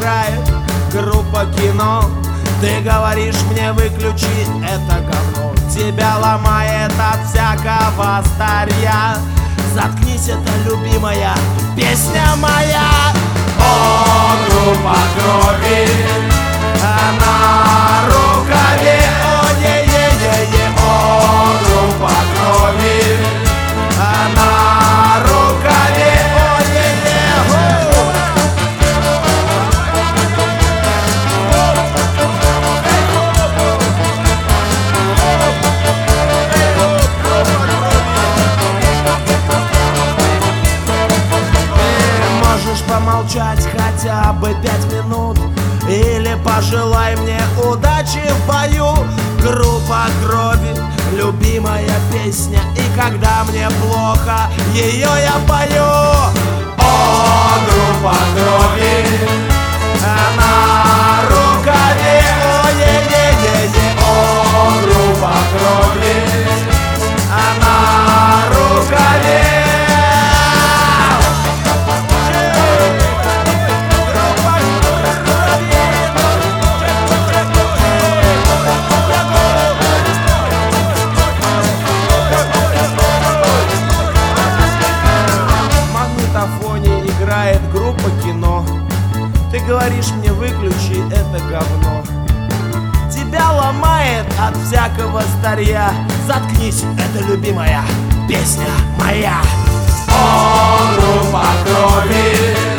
играет группа кино. Ты говоришь мне выключи это говно, тебя ломает от всякого старья. Заткнись, это любимая песня моя. О, группа крови, на рукаве, о, е-е-е-е. О, группа крови, на рукаве, о, е-е-е. Помолчать хотя бы 5 минут или пожелай мне удачи в бою. Группа крови, любимая песня, и когда мне плохо, ее я пою. О, группа крови, на рукаве, о, е-е-е-е. О, группа крови, на рукаве. Играет группа кино. Ты говоришь мне выключи это говно, тебя ломает от всякого старья. Заткнись, это любимая песня моя. О, группа крови,